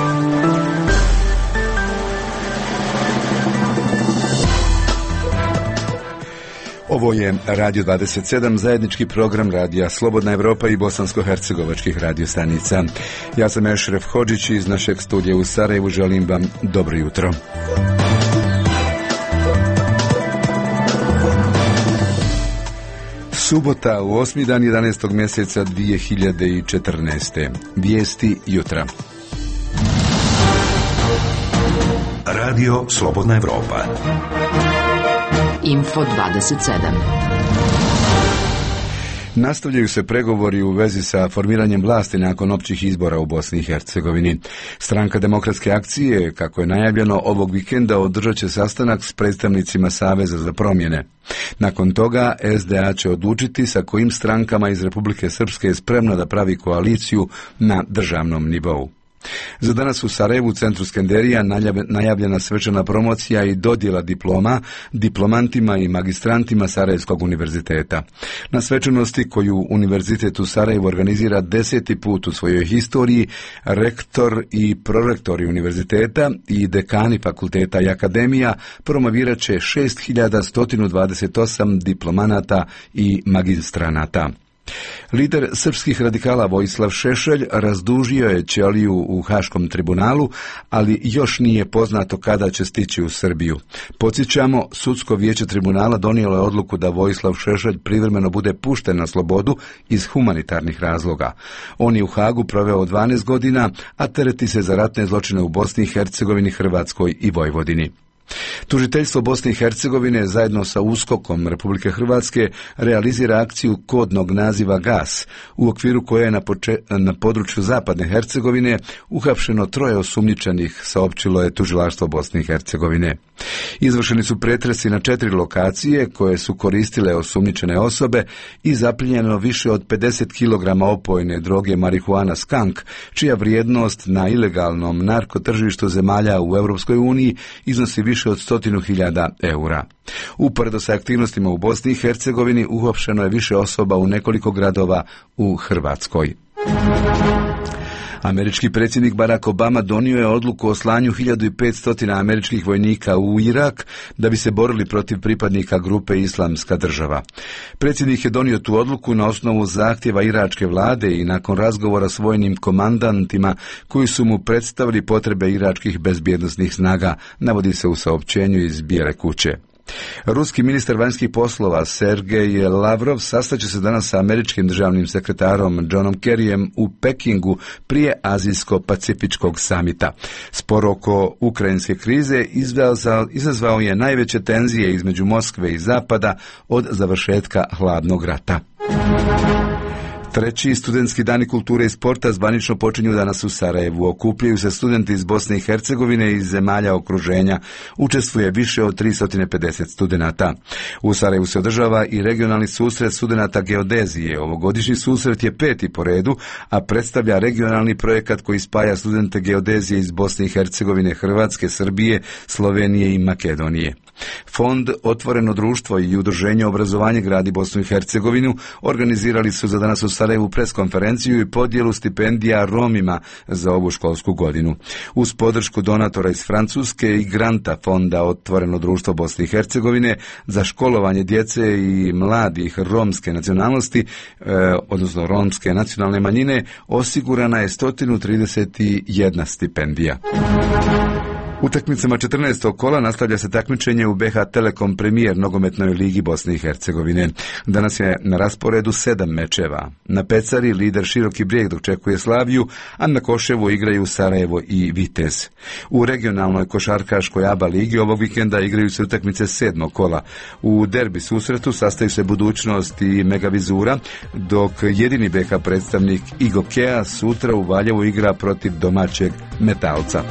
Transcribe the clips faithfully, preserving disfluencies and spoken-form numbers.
Ovo je Radio dvadeset sedam, zajednički program radija Slobodna Evropa i bosansko-hercegovačkih radiostanica. Ja sam Ešref Hodžić iz našeg studija u Sarajevu, želim vam dobro jutro. Subota u osmi dan jedanaestog mjeseca dvije hiljade četrnaeste. Vijesti jutra. Radio Slobodna Evropa. Info dvadeset sedam. Nastavljaju se pregovori u vezi sa formiranjem vlasti nakon općih izbora u Bosni i Hercegovini. Stranka Demokratske akcije, kako je najavljeno, ovog vikenda održat će sastanak s predstavnicima Saveza za promjene. Nakon toga es de a će odlučiti sa kojim strankama iz Republike Srpske je spremna da pravi koaliciju na državnom nivou. Za danas u Sarajevu, u centru Skenderija, najavljena svečana promocija i dodjela diploma diplomantima i magistrantima Sarajevskog univerziteta. Na svečanosti, koju Univerzitet u Sarajevu organizira deseti put u svojoj historiji, rektor i prorektori univerziteta i dekani fakulteta i akademija promovirat će šest hiljada sto dvadeset osam diplomanata i magistranata. Lider srpskih radikala Vojislav Šešelj razdužio je ćeliju u Haškom tribunalu, ali još nije poznato kada će stići u Srbiju. Podsjećamo, sudsko vijeće tribunala donijelo je odluku da Vojislav Šešelj privremeno bude pušten na slobodu iz humanitarnih razloga. On je u Hagu proveo dvanaest godina, a tereti se za ratne zločine u Bosni i Hercegovini, Hrvatskoj i Vojvodini. Tužiteljstvo Bosne i Hercegovine zajedno sa uskokom Republike Hrvatske realizira akciju kodnog naziva Gas, u okviru koje je na, poče- na području Zapadne Hercegovine uhapšeno troje osumnjičenih, saopćilo je Tužilaštvo Bosne i Hercegovine. Izvršeni su pretresi na četiri lokacije koje su koristile osumnjičene osobe i zaplijenjeno više od pedeset kilograma opojne droge marihuana skank, čija vrijednost na ilegalnom narkotržištu zemalja u Europskoj uniji iznosi više od stotinu hiljada eura. Uporedo sa aktivnostima u Bosni i Hercegovini uhapšeno je više osoba u nekoliko gradova u Hrvatskoj. Američki predsjednik Barack Obama donio je odluku o slanju hiljadu petsto američkih vojnika u Irak da bi se borili protiv pripadnika grupe Islamska država. Predsjednik je donio tu odluku na osnovu zahtjeva iračke vlade i nakon razgovora s vojnim komandantima koji su mu predstavili potrebe iračkih bezbjednosnih snaga, navodi se u saopćenju iz Bijele kuće. Ruski ministar vanjskih poslova Sergej Lavrov sastaće se danas sa američkim državnim sekretarom Johnom Kerryjem u Pekingu prije Azijsko-pacifičkog samita. Spor oko ukrajinske krize izazvao je najveće tenzije između Moskve i Zapada od završetka hladnog rata. Treći studentski dani kulture i sporta zvanično počinju danas u Sarajevu. Okupljaju se studenti iz Bosne i Hercegovine i iz zemalja okruženja. Učestvuje više od tristo pedeset studenata. U Sarajevu se održava i regionalni susret studenata geodezije. Ovogodišnji susret je peti po redu, a predstavlja regionalni projekat koji spaja studente geodezije iz Bosne i Hercegovine, Hrvatske, Srbije, Slovenije i Makedonije. Fond Otvoreno društvo i Udruženje obrazovanje gradi Bosnu i Hercegovinu organizirali su za danas u Sarajevu preskonferenciju i podjelu stipendija Romima za ovu školsku godinu. Uz podršku donatora iz Francuske i granta Fonda Otvoreno društvo Bosne i Hercegovine za školovanje djece i mladih romske nacionalnosti, eh, odnosno romske nacionalne manjine, osigurana je sto trideset jedna stipendija. Utakmicama četrnaestog kola nastavlja se takmičenje u be ha Telekom Premier nogometnoj ligi Bosne i Hercegovine. Danas je na rasporedu sedam mečeva. Na Pecari lider Široki Brijeg dočekuje Slaviju, a na Koševu igraju Sarajevo i Vitez. U regionalnoj košarkaškoj A B A ligi ovog vikenda igraju se utakmice sedmog kola. U derbi susretu sastaju se Budućnost i Megavizura, dok jedini be ha predstavnik Igokea sutra u Valjevu igra protiv domaćeg Metalca.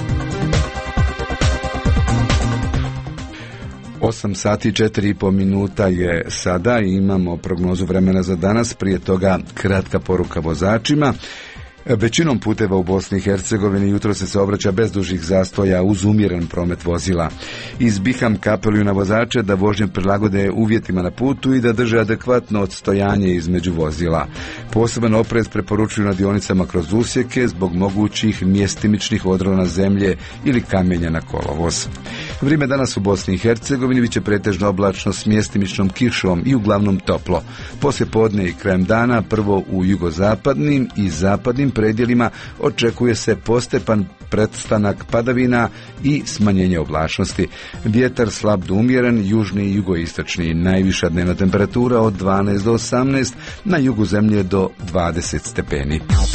osam sati i četiri i pol minuta je sada i imamo prognozu vremena za danas, prije toga kratka poruka vozačima. Većinom puteva u Bosni i Hercegovini jutro se saobraća bez dužih zastoja uz umjeren promet vozila. Izbiham apeluju na vozače da vožnje prilagode uvjetima na putu i da drže adekvatno odstojanje između vozila. Poseban oprez preporučuju na dionicama kroz usjeke zbog mogućih mjestimičnih odrona zemlje ili kamenja na kolovoz. Vrijeme danas u Bosni i Hercegovini biće pretežno oblačno s mjestimičnom kišom i uglavnom toplo. Poslije podne i krajem dana prvo u jugozapadnim i zapadnim predjelima očekuje se postepan prestanak padavina i smanjenje oblačnosti. Vjetar slab do umjeren, južni i jugoistočni. Najviša dnevna temperatura od dvanaest do osamnaest, na jugu zemlje do dvadeset stepeni.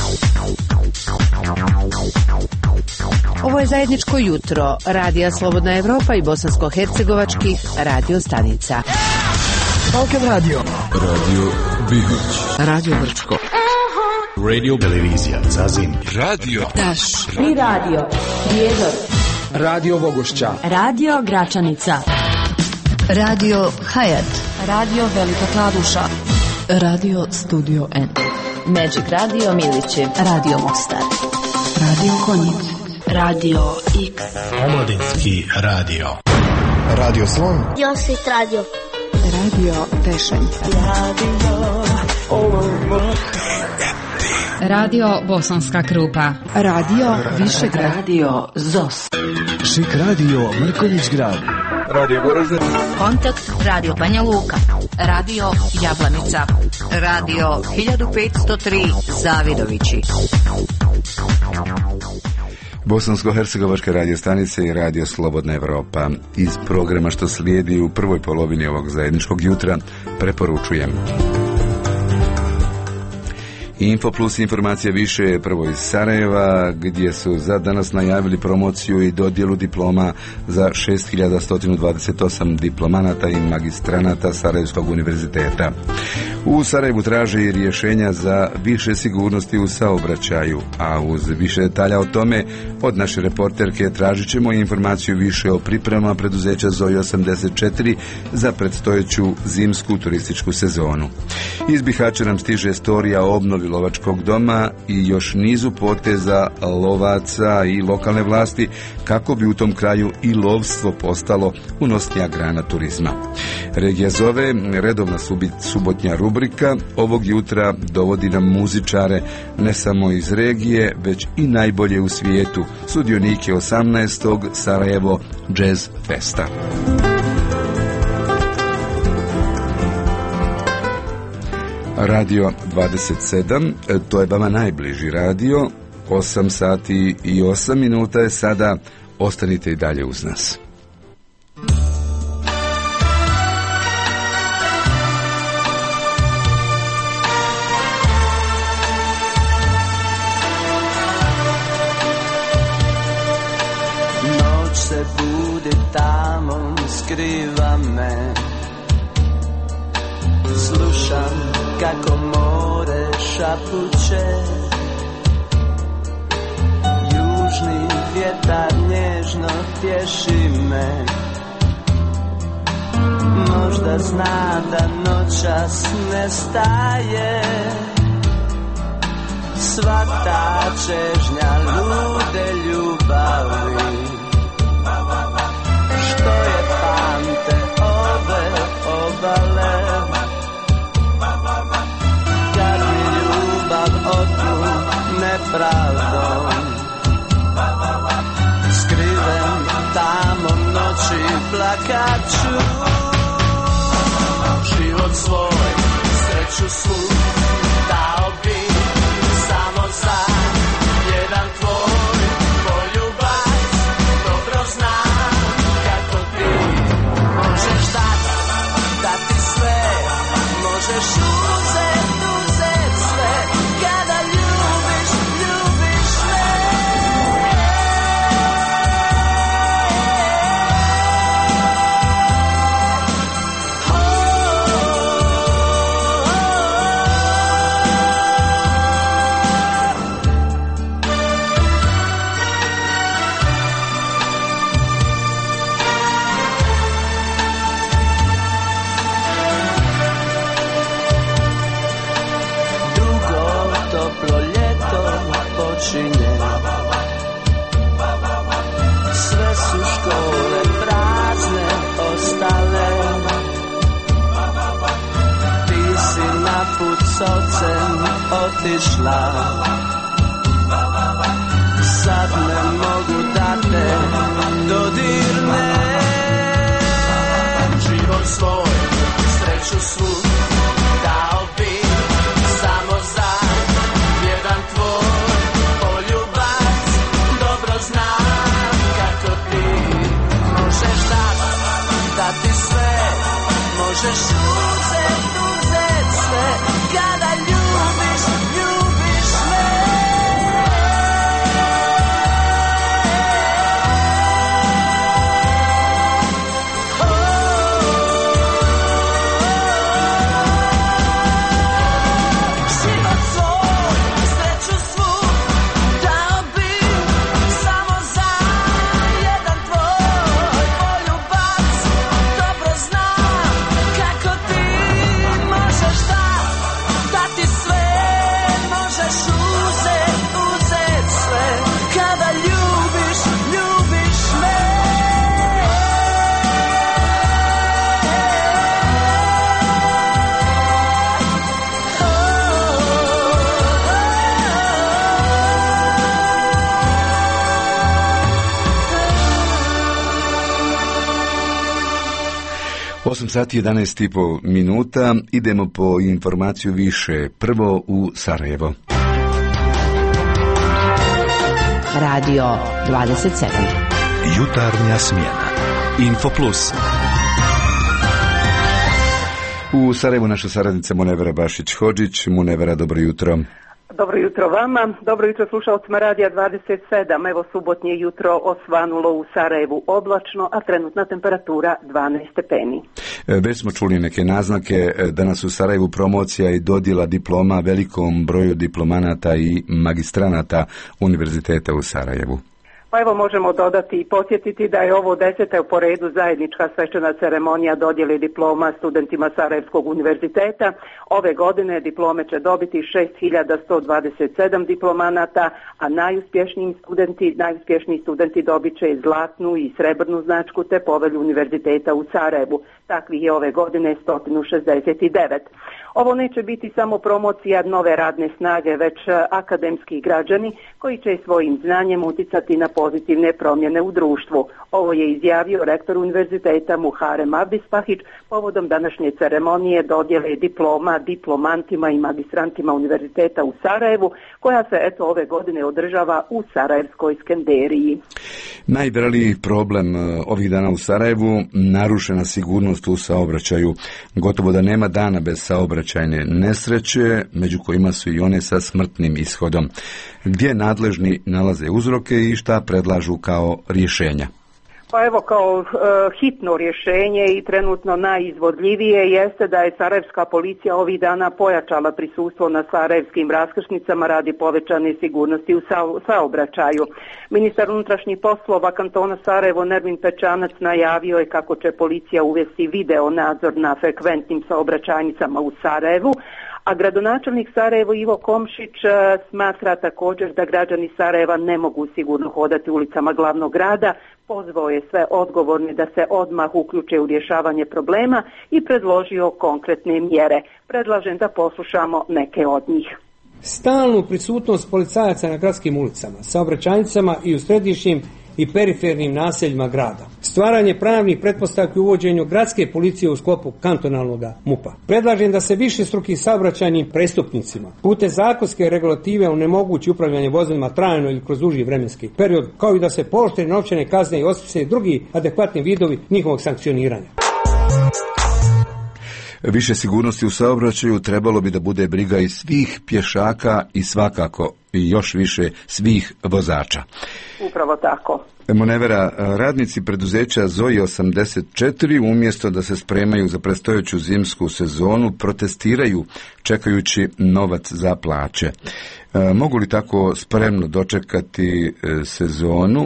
Ovo je zajedničko jutro Radija Slobodna Evropa i bosansko-hercegovačkih radio stanica. Balkan Radio, Radio Bihać, Radio Brčko, Radio Televizija Zazin, Radio Daš, Tri Radio, Prijedor, Radio Vogošća, Radio Gračanica, Radio Hayat, Radio Velika Kladuša, Radio Studio N, Magic Radio Milići, Radio Mostar, Radio Konjic, Radio X, Omladinski radio, Radio Slon, Josit Radio, Radio Tešanj, Radio Olomouc, Radio Bosanska Krupa, Radio Višegrad, Radio Zos, Šik Radio Mrkonjić Grad, Radio Goražde, Kontakt Radio Banja Luka, Radio Jablanica, Radio hiljadu petsto tri Zavidovići. Bosansko-hercegovačke radio stanice i Radio Slobodna Evropa. Iz programa što slijedi u prvoj polovini ovog zajedničkog jutra preporučujem Info plus informacija više, prvo iz Sarajeva, gdje su za danas najavili promociju i dodjelu diploma za šest hiljada sto dvadeset osam diplomanata i magistranata Sarajevskog univerziteta. U Sarajevu traže i rješenja za više sigurnosti u saobraćaju, a uz više detalja o tome od naše reporterke tražit ćemo informaciju više o pripremama preduzeća Zoi osamdeset četiri za predstojeću zimsku turističku sezonu. Iz Bihaća nam stiže storija o obnovi lovačkog doma i još nizu poteza lovaca i lokalne vlasti kako bi u tom kraju i lovstvo postalo unosnija grana turizma. Regija zove, redovna subotnja rubrika, ovog jutra dovodi nam muzičare ne samo iz regije, već i najbolje u svijetu, sudionike osamnaestog Sarajevo Jazz Festa. Radio dvadeset sedam, to je vama najbliži radio, osam sati i osam minuta je sada, ostanite i dalje uz nas. Noć se budi tamo, skriva me, slušam kako more šapuće, južni vjetar nježno tješi me. Možda zna da noćas ne staje sva ta čežnja lude ljubavi, što je pamte ove obale. Kad mi ljubav otmu nepravdom, skriven tamo noći plakaću. Život svoj, sreću svu dao bi samo za jedan tvoj poljubac. Dobro znam kako ti možeš dati, dati sve, možeš uzet, uzet sve, kada ljubiš, ljubiš me. Oh, oh, oh. s ocem otišla. Sad ne mogu da te dodirnem. Život svoj, sreću svu dao bi samo za jedan tvoj poljubac. Dobro znam kako ti možeš dat, dati sve, možeš uzet, uzet sve, kada ljubiš, ljubiš me. osam sati jedanaest i pol minuta, idemo po informaciju više. Prvo u Sarajevo. Radio dvadeset sedam. Jutarnja smjena. Infoplus. U Sarajevu naša saradnica Munevera Bašić-Hodžić. Munevera, dobro jutro. Dobro jutro vama, dobro jutro slušalcima Radija dvadeset sedam. Evo subotnje jutro osvanulo u Sarajevu oblačno, a trenutna temperatura dvanaest stepeni. Već smo čuli neke naznake, danas u Sarajevu promocija i dodjela diploma velikom broju diplomanata i magistranata Univerziteta u Sarajevu. Pa evo možemo dodati i podsjetiti da je ovo deseta po redu zajednička svečana ceremonija dodjele diploma studentima Sarajevskog univerziteta. Ove godine diplome će dobiti šest hiljada sto dvadeset sedam diplomanata, a najuspješniji studenti, najuspješniji studenti dobit će zlatnu i srebrnu značku te povelju univerziteta u Sarajevu. Takvih je ove godine sto šezdeset devet. Ovo neće biti samo promocija nove radne snage, već akademski građani koji će svojim znanjem uticati na pozitivne promjene u društvu. Ovo je izjavio rektor univerziteta Muharem Abdispahić povodom današnje ceremonije dodjele diploma diplomantima i magistrantima univerziteta u Sarajevu, koja se eto ove godine održava u Sarajevskoj Skenderiji. Najvreliji problem ovih dana u Sarajevu, narušena sigurnost u saobraćaju. Gotovo da nema dana bez saobraćajne nesreće, među kojima su i one sa smrtnim ishodom. Gdje nadležni nalaze uzroke i šta predlažu kao rješenja? Pa evo kao e, hitno rješenje i trenutno najizvodljivije jeste da je sarajevska policija ovih dana pojačala prisustvo na sarajevskim raskršnicama radi povećane sigurnosti u sa, saobraćaju. Ministar unutrašnjih poslova kantona Sarajevo Nermin Pečanac najavio je kako će policija uvesti video nadzor na frekventnim saobraćajnicama u Sarajevu, a gradonačelnik Sarajevo Ivo Komšić smatra također da građani Sarajeva ne mogu sigurno hodati ulicama glavnog grada. Pozvao je sve odgovorne da se odmah uključe u rješavanje problema i predložio konkretne mjere. Predlažem da poslušamo neke od njih. Stalnu prisutnost policajaca na gradskim ulicama, saobraćajnicama i u središnjim i perifernim naseljima grada. Stvaranje pravnih pretpostavki u uvođenju gradske policije u sklopu kantonalnog MUP-a. Predlažem da se višestrukim saobraćajnim prestupnicima putem zakonske regulative onemogući upravljanje vozilima trajno ili kroz duži vremenski period, kao i da se pooštre novčane kazne i osmisle drugi adekvatni vidovi njihovog sankcioniranja. Više sigurnosti u saobraćaju trebalo bi da bude briga i svih pješaka i svakako i još više svih vozača. Upravo tako. Munevera, radnici preduzeća Zoji osamdeset četiri umjesto da se spremaju za predstojeću zimsku sezonu protestiraju čekajući novac za plaće. E, mogu li tako spremno dočekati e, sezonu?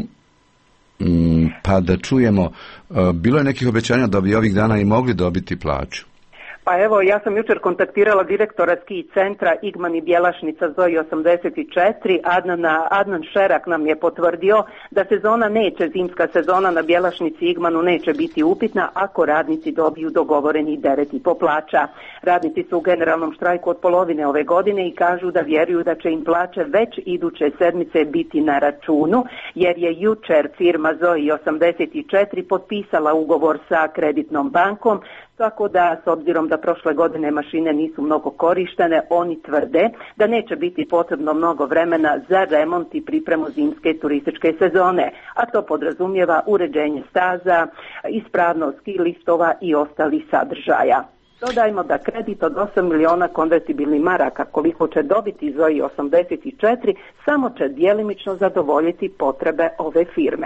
Pa da čujemo, e, bilo je nekih obećanja da bi ovih dana i mogli dobiti plaću. Pa evo, ja sam jučer kontaktirala direktora ski centra Igman i Bjelašnica Zoji osamdeset četiri. Adnana, Adnan Šerak nam je potvrdio da sezona neće, zimska sezona na Bjelašnici Igmanu neće biti upitna ako radnici dobiju dogovoreni devet i po plaća. Radnici su u generalnom štrajku od polovine ove godine i kažu da vjeruju da će im plaće već iduće sedmice biti na računu, jer je jučer firma Zoji osamdeset četiri potpisala ugovor sa kreditnom bankom, tako da, s obzirom da prošle godine mašine nisu mnogo korištene, oni tvrde da neće biti potrebno mnogo vremena za remont i pripremu zimske turističke sezone, a to podrazumijeva uređenje staza, ispravnost ski liftova i ostalih sadržaja. Dodajmo da kredit od osam miliona konvertibilnih maraka koliko će dobiti Zoji osamdeset četiri samo će djelimično zadovoljiti potrebe ove firme.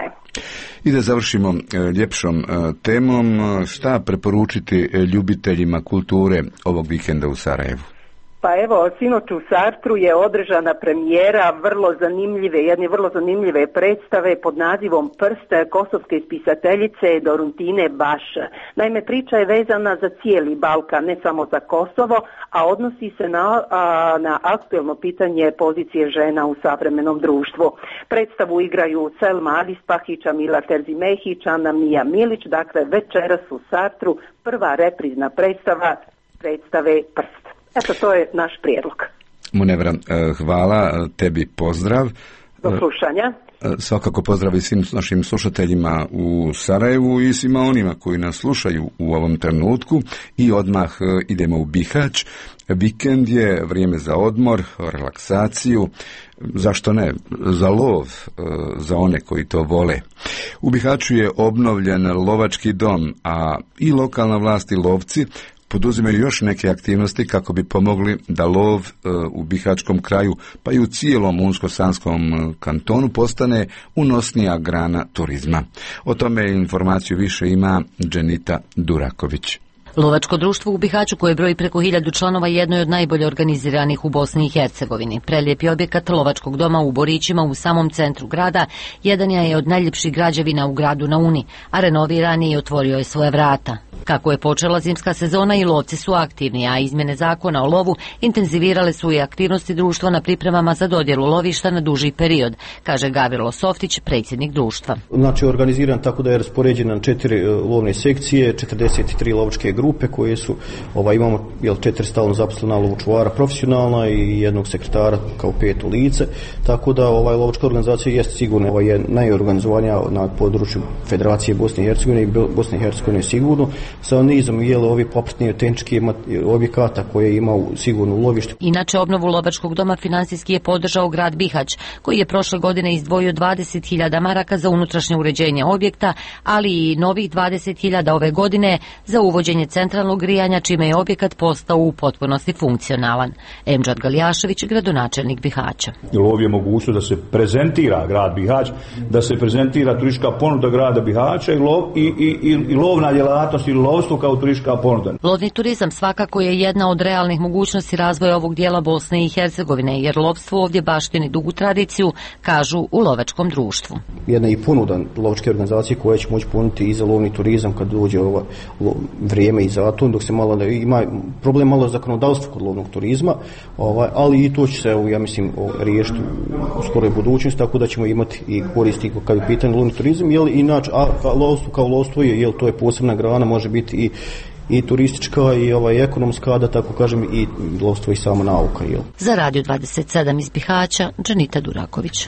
I da završimo ljepšom temom, šta preporučiti ljubiteljima kulture ovog vikenda u Sarajevu? Pa evo, sinoć u Sartru je održana premijera vrlo zanimljive, jedne vrlo zanimljive predstave pod nazivom Prst kosovske spisateljice Doruntine Baš. Naime, priča je vezana za cijeli Balkan, ne samo za Kosovo, a odnosi se na, a, na aktuelno pitanje pozicije žena u savremenom društvu. Predstavu igraju Selma Adispahić, Mila Terzimehić, Ana Mija Milić, dakle večeras u Sartru prva reprizna predstava predstave Prst. Eto, to je naš prijedlog. Munevra, hvala, tebi pozdrav. Do slušanja. Svakako pozdrav i svim našim slušateljima u Sarajevu i svima onima koji nas slušaju u ovom trenutku. I odmah idemo u Bihać. Vikend je vrijeme za odmor, relaksaciju, zašto ne, za lov, za one koji to vole. U Bihaću je obnovljen lovački dom, a i lokalna vlast i lovci poduzimaju još neke aktivnosti kako bi pomogli da lov u Bihaćkom kraju, pa i u cijelom Unsko-Sanskom kantonu postane unosnija grana turizma. O tome informaciju više ima Dženita Duraković. Lovačko društvo u Bihaću, koje broji preko hiljadu članova, jedno je od najbolje organiziranih u Bosni i Hercegovini. Prelijepi objekat lovačkog doma u Borićima u samom centru grada jedan je od najljepših građevina u gradu na Uni, a renoviran je i otvorio je svoje vrata. Kako je počela zimska sezona i lovci su aktivni, a izmjene zakona o lovu intenzivirale su i aktivnosti društva na pripremama za dodjelu lovišta na duži period, kaže Gavrilo Softić, predsjednik društva. Znači, organiziran tako da je raspoređen na četiri lovne sekcije, četrdeset tri lovačke grupe koje su, ovaj, imamo jel, četiri stalno zaposlena lovočuvara profesionalna i jednog sekretara kao peto lice, tako da ovaj lovačka organizacija jeste sigurno ovaj, je najorganizovanija na području Federacije Bosne i Hercegovine i Bosne i Hercegovine sigurno, sa nizom jele ovi popratne tehničke objekata koje ima sigurno u lovištu. Inače, obnovu lovačkog doma finansijski je podržao grad Bihać, koji je prošle godine izdvojio dvadeset hiljada maraka za unutrašnje uređenje objekta, ali i novih dvadeset hiljada ove godine za uvođenje centralnog grijanja, čime je objekat postao u potpunosti funkcionalan. Emdžad Galjašević, gradonačelnik Bihaća. Lov je mogućnost da se prezentira grad Bihać, da se prezentira turistička ponuda grada Bihaća i, lov, i, i, i, i lovna djelatnost ili lovstvo kao turistička ponuda. Lovni turizam svakako je jedna od realnih mogućnosti razvoja ovog dijela Bosne i Hercegovine, jer lovstvo ovdje baštini dugu tradiciju, kažu u lovačkom društvu. Jedna i ponuda lovačke organizacije koja će moći ponuditi i za lovni turizam kad dođe ovo vrijeme i zato, dok se malo da ima problem malo zakonodavstva kod lovnog turizma, ovaj, ali i to će se, ja mislim, riješiti u skoroj budućnosti, tako da ćemo imati i koristi kad je pitanje lovni turizam, jel inače, a lovstvo kao lovstvo je, jel to je posebna grana, može biti i i turistička i ovaj ekonomska, da tako kažem, i lovstvo i sama nauka, jel. Za Radio dvadeset sedam iz Bihaća, Dženita Duraković.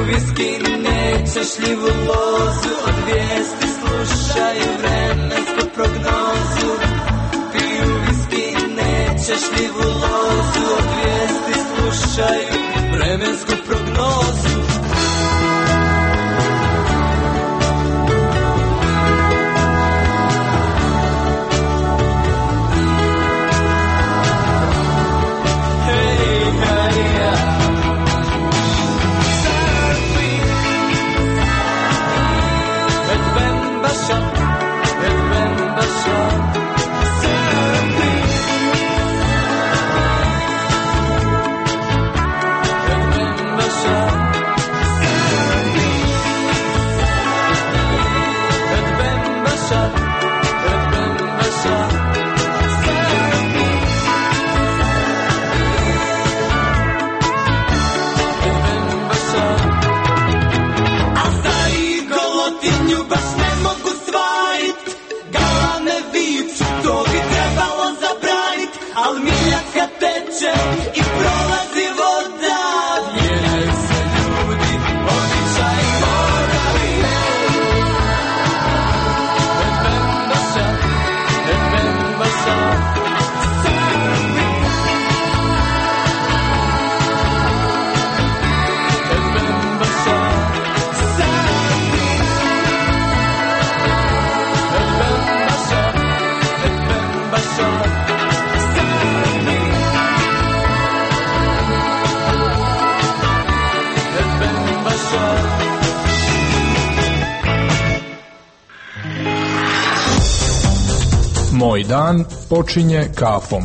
viski, nećeš livu lozu, od vijesti slušaju vremensku prognozu. Piju viski, nećeš livu lozu, od vijesti slušaju vremensku prognozu. I prolazi voda, mijenjaju se ljudi, običaji moravi. Et bembaša, et bembaša, Srbi. Et bembaša, Srbi. Et bembaša, et bembaša, Srbi. Moj dan počinje kafom.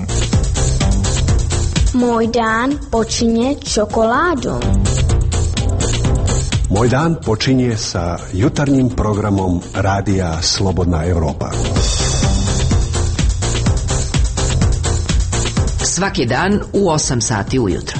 Moj dan počinje čokoladom. Moj dan počinje sa jutarnjim programom Radija Slobodna Evropa. Svaki dan u osam sati ujutro.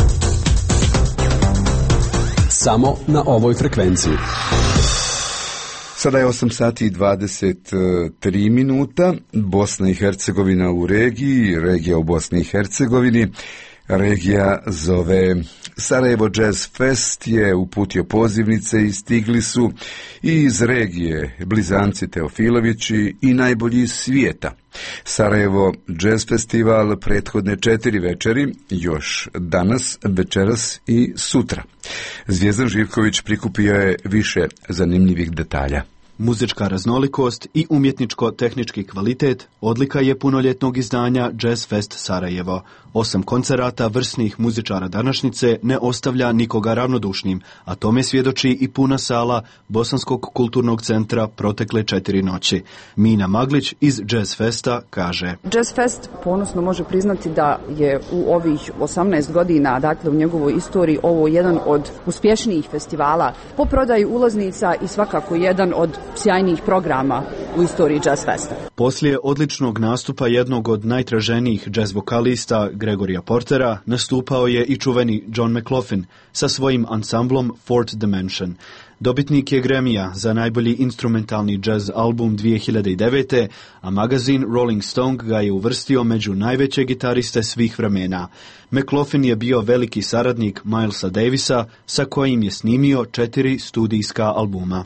Samo na ovoj frekvenciji. Sada je osam sati i dvadeset tri minuta. Bosna i Hercegovina u regiji, regija u Bosni i Hercegovini. Regija zove Sarajevo Jazz Fest, je uputio pozivnice i stigli su i iz regije blizanci Teofilovići i najbolji iz svijeta. Sarajevo Jazz Festival prethodne četiri večeri, još danas, večeras i sutra. Zvijezdan Živković prikupio je više zanimljivih detalja. Muzička raznolikost i umjetničko-tehnički kvalitet odlika je punoljetnog izdanja Jazz Fest Sarajevo. Osam koncerata vrsnih muzičara današnjice ne ostavlja nikoga ravnodušnim, a tome svjedoči i puna sala Bosanskog kulturnog centra protekle četiri noći. Mina Maglić iz Jazz Festa kaže: Jazz Fest ponosno može priznati da je u ovih osamnaest godina, dakle u njegovoj istoriji, ovo jedan od uspješnijih festivala po prodaji ulaznica i svakako jedan od sjajnijih programa u istoriji Jazz Festa. Poslije odličnog nastupa jednog od najtraženijih jazz vokalista Gregorija Portera, nastupao je i čuveni John McLaughlin sa svojim ansamblom Fourth Dimension. Dobitnik je Grammy-a za najbolji instrumentalni jazz album dvije hiljade devete. a magazin Rolling Stone ga je uvrstio među najveće gitariste svih vremena. McLaughlin je bio veliki saradnik Milesa Davisa, sa kojim je snimio četiri studijska albuma.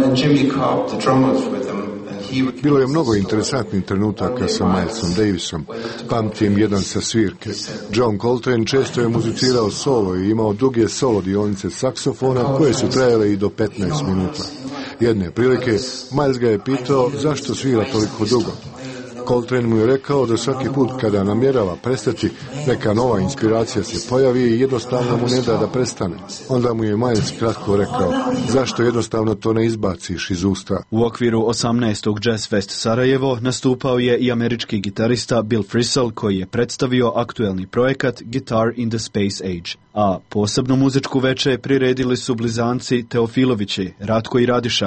Bilo je mnogo interesantnih trenutaka sa Milesom Davisom. Pamtim jedan sa svirke. John Coltrane često je muzicirao solo i imao duge solo dionice saksofona koje su trajale i do petnaest minuta. Jedne prilike Miles ga je pitao zašto svira toliko dugo. Coltrane mu je rekao da svaki put kada namjerava prestati, neka nova inspiracija se pojavi i jednostavno mu ne da da prestane. Onda mu je Miles kratko rekao, zašto jednostavno to ne izbaciš iz usta. U okviru osamnaestog Jazz Fest Sarajevo nastupao je i američki gitarista Bill Frisell, koji je predstavio aktuelni projekat Guitar in the Space Age. A posebno muzičku večer priredili su blizanci Teofilovići, Ratko i Radiša.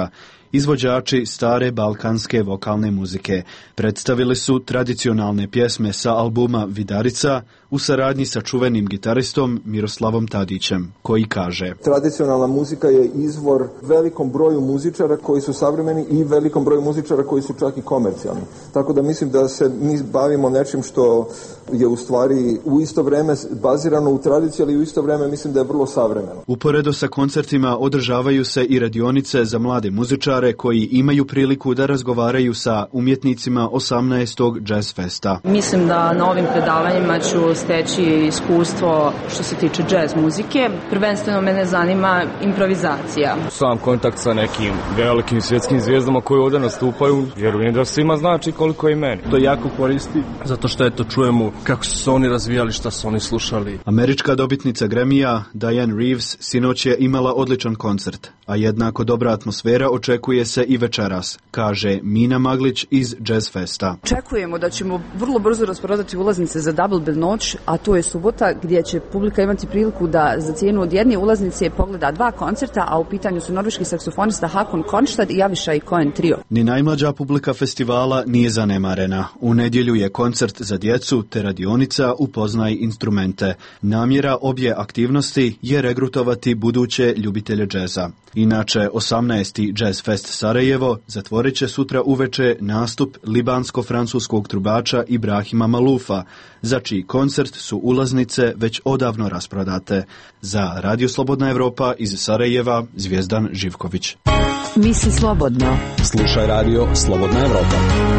izvođači stare balkanske vokalne muzike. Predstavili su tradicionalne pjesme sa albuma Vidarica u saradnji sa čuvenim gitaristom Miroslavom Tadićem, koji kaže: tradicionalna muzika je izvor velikom broju muzičara koji su savremeni i velikom broju muzičara koji su čak i komercijalni. Tako da mislim da se mi bavimo nečim što je u stvari u isto vreme bazirano u tradiciji, ali u isto vreme mislim da je vrlo savremeno. Uporedo sa koncertima održavaju se i radionice za mlade muzičare koji imaju priliku da razgovaraju sa umjetnicima osamnaestog Jazz Festa. Mislim da na ovim predavanjima ću steći iskustvo što se tiče jazz muzike. Prvenstveno mene zanima improvizacija. Sam kontakt sa nekim velikim svjetskim zvijezdama koji ovdje nastupaju, vjerujem da svima znači koliko i meni. To jako koristi, zato što eto čujemo kako su se oni razvijali, šta su oni slušali. Američka dobitnica Grammy-a Diane Reeves sinoć je imala odličan koncert, a jednako dobra atmosfera očekuje se i večeras, kaže Mina Maglić iz Jazz Festa. Očekujemo da ćemo vrlo brzo rasprodati ulaznice za Double Bill noć, a to je subota gdje će publika imati priliku da za cijenu od jedne ulaznice pogleda dva koncerta, a u pitanju su norveški saksofonista Hakon Konstad i Avishai Cohen trio. Ni najmlađa publika festivala nije zanemarena. U nedjelju je koncert za djecu te radionica Upoznaj instrumente. Namjera obje aktivnosti je regrutovati buduće ljubitelje džeza. Inače, osamnaesti Jazz Fest Sarajevo zatvorit će sutra uveče nastup libansko-francuskog trubača Ibrahima Malufa, za čiji koncert su ulaznice već odavno rasprodate. Za Radio Slobodna Evropa iz Sarajeva, Zvijezdan Živković. Misli slobodno. Slušaj Radio Slobodna Evropa.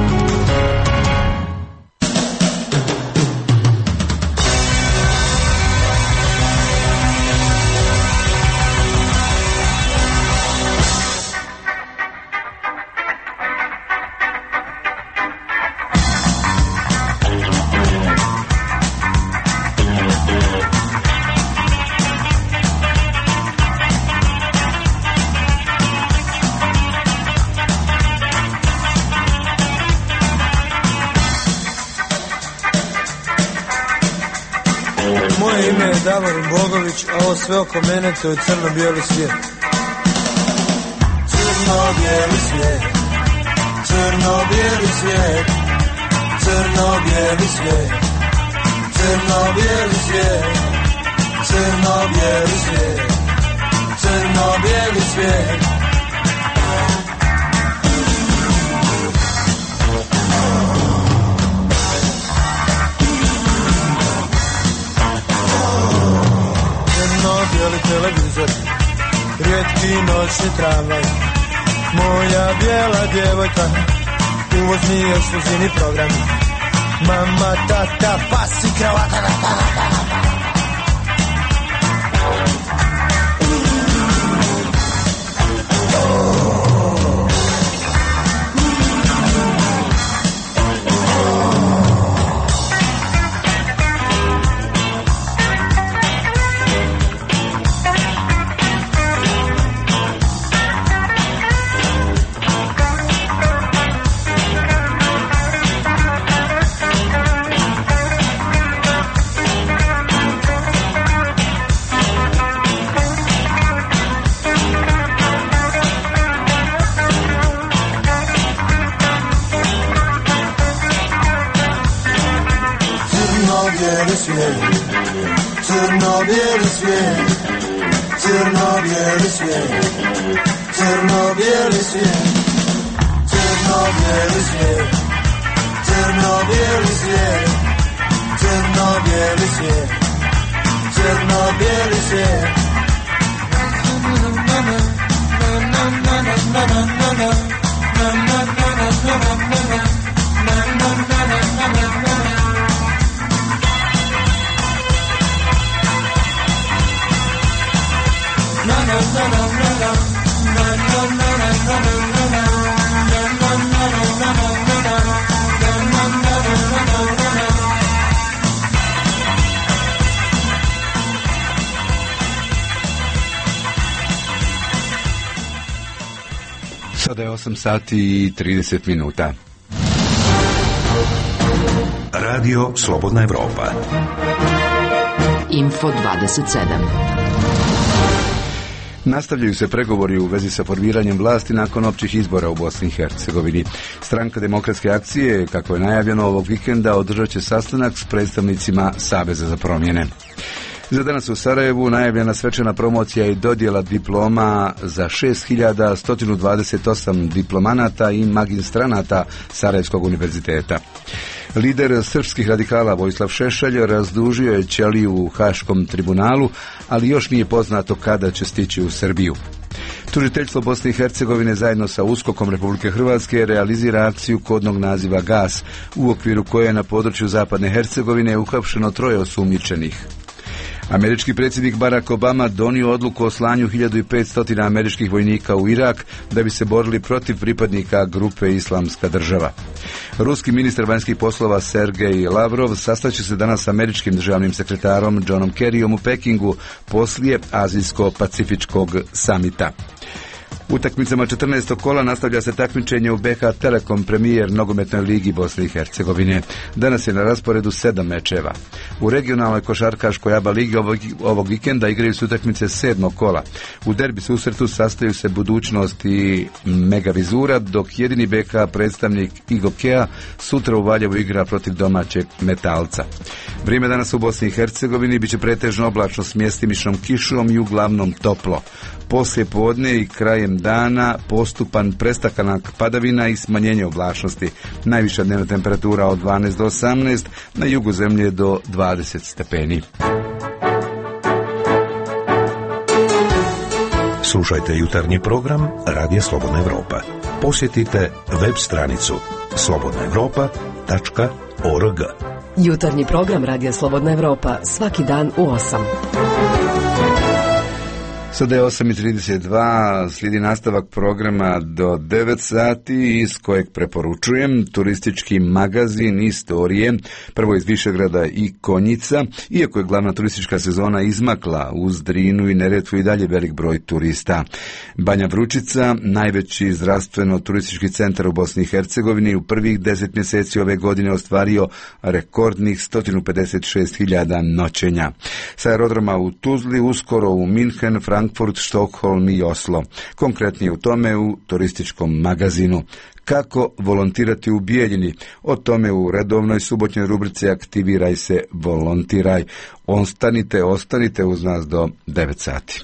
Moje ime je Davorin Bogović, a ovo sve oko mene to je crno-bijeli svijet. Crno-bijeli svijet, crno-bijeli svijet, crno-bijeli svijet, crno-bijeli svijet, crno-bijeli svijet, crno-bijeli svijet. Bijeli televizor, rijetki noćni tramvaj, moja bijela djevojka, uvozni ekskluzivni program, mama, tata, pas i kravata, da, da, da, da. Crno-bijeli svijet, crno-bijeli svijet, crno-bijeli svijet, crno-bijeli svijet, crno-bijeli svijet, crno-bijeli svijet, crno-bijeli svijet. Sada je osam sati i trideset minuta. Radio Slobodna Evropa. Info dvadeset sedam. Nastavljaju se pregovori u vezi sa formiranjem vlasti nakon općih izbora u Bosni i Hercegovini. Stranka demokratske akcije, kako je najavljeno ovog vikenda, održat će sastanak s predstavnicima Saveza za promjene. Za danas u Sarajevu najavljena svečana promocija i dodjela diploma za šest hiljada sto dvadeset osam diplomanata i magistranata Sarajevskog univerziteta. Lider srpskih radikala Vojislav Šešelj razdužio je ćeliju u Haškom tribunalu, ali još nije poznato kada će stići u Srbiju. Tužiteljstvo Bosne i Hercegovine zajedno sa USKOK-om Republike Hrvatske realizira akciju kodnog naziva Gas, u okviru koje je na području Zapadne Hercegovine uhapšeno troje osumnjičenih. Američki predsjednik Barack Obama donio odluku o slanju hiljadu petsto američkih vojnika u Irak da bi se borili protiv pripadnika grupe Islamska država. Ruski ministar vanjskih poslova Sergej Lavrov sastaće se danas s američkim državnim sekretarom Johnom Kerryom u Pekingu poslije Azijsko-pacifičkog samita. Utakmicama četrnaestog kola nastavlja se takmičenje u B H Telekom premijer nogometnoj ligi Bosne i Hercegovine. Danas je na rasporedu sedam mečeva. U regionalnoj košarkaškoj A B A ligi ovog, ovog vikenda igraju se utakmice sedmog kola. U derbi susretu sastaju se Budućnost i Megavizura, dok jedini B H predstavnik Igokea sutra u Valjevu igra protiv domaćeg Metalca. Vrijeme danas u Bosni i Hercegovini biće pretežno oblačno s mjestimičnom kišom i uglavnom toplo. Poslije podne i krajem dana postupan prestakanak padavina i smanjenje oblačnosti. Najviša dnevna temperatura od dvanaest do osamnaest, na jugu zemlje do dvadeset stepeni. Slušajte jutarnji program Radija Slobodna Evropa. Posjetite web stranicu slobodna evropa tačka org. Jutarnji program Radija Slobodna Evropa svaki dan u osam. Sada je osam i trideset dva, slijedi nastavak programa do devet sati, iz kojeg preporučujem turistički magazin Istorije, prvo iz Višegrada i Konjica. Iako je glavna turistička sezona izmakla, uz Drinu i Neretvu i dalje velik broj turista. Banja Vručica, najveći zdravstveno-turistički centar u Bosni i Hercegovini, u prvih deset mjeseci ove godine ostvario rekordnih sto pedeset šest hiljada noćenja. Sa aerodroma u Tuzli, uskoro u Minhen, Frankfurt, Štokholm i Oslo. Konkretnije u tome u turističkom magazinu. Kako volontirati u Bijeljini? O tome u redovnoj subotnjoj rubrici Aktiviraj se, volontiraj. Ostanite, ostanite uz nas do devet sati.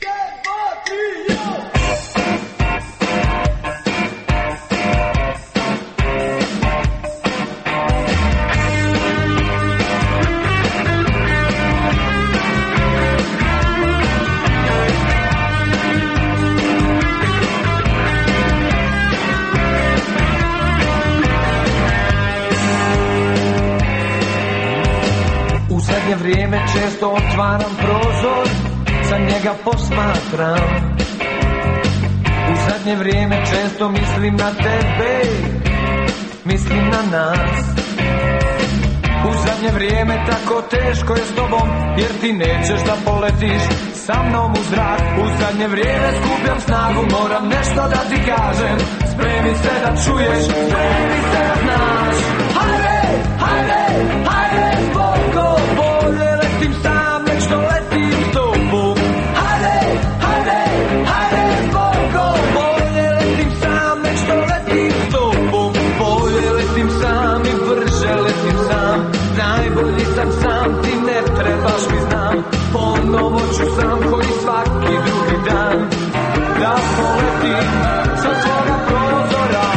Vrijeme često otvaram prozor, sa njega posmatram. U zadnje vrijeme često mislim na tebe, mislim na nas. U zadnje vrijeme tako teško je s tobom, jer ti nećeš da poletiš sa mnom u zrak. U zadnje vrijeme skupljam snagu, moram nešto da ti kažem. Spremi se da čuješ, spremi se da znaš. Hajde, hajde, hajde, Boko, bolje letim sam, nek što letim s tobom. Hajde, hajde, hajde, Boko, bolje letim sam, nek što letim s tobom. Bolje letim sam i brže letim sam, najbolji sam sam, ti ne trebaš mi znam. Ponovo ću sam koji svaki drugi dan da poletim sa svoga prozora.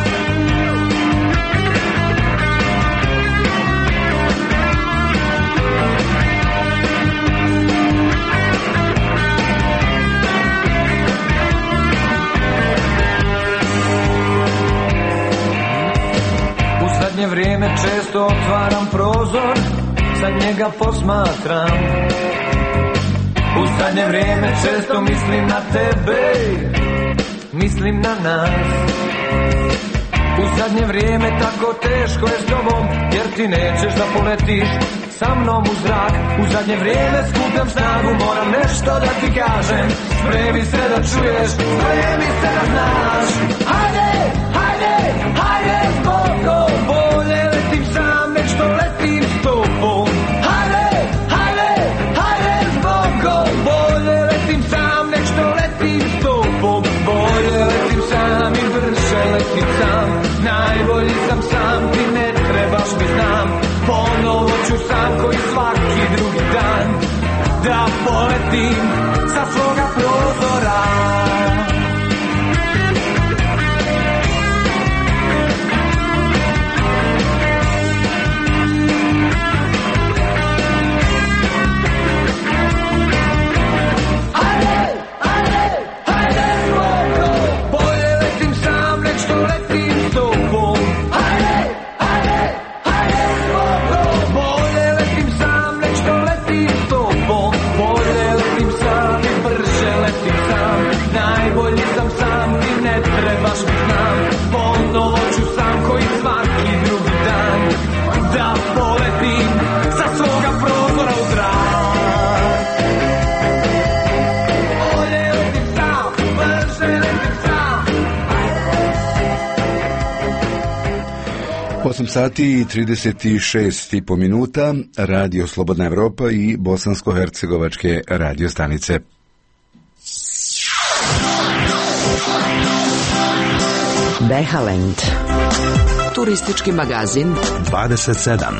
U zadnje vrijeme često otvaram prozor, sa njega posmatram. U zadnje vrijeme često mislim na tebe, mislim na nas. U zadnje vrijeme tako teško je s tobom, jer ti nećeš da poletiš sa mnom u zrak. U zadnje vrijeme skupljam snagu, moram nešto da ti kažem. Spremi se da čuješ, spremi se da znaš. Hajde, hajde, hajde, Boko, bolje letim sam, nek što letim s tobom. Hajde, hajde, hajde, Boko, bolje letim sam, nek što letim s letim sam, najbolji sam sam, ti ne trebaš mi znam. Ponovo ću sam koji svaki drugi dan da poletim sa svoga prozora. Ponovo ću sam koji svaki drugi dan da poletim sa svoga prozora u zrak. Bolje letim sam, brže letim sam. osam sati i trideset šest i po minuta, Radio Slobodna Evropa i bosansko-hercegovačke radio stanice. Behaland. Turistički magazin dvadeset sedam.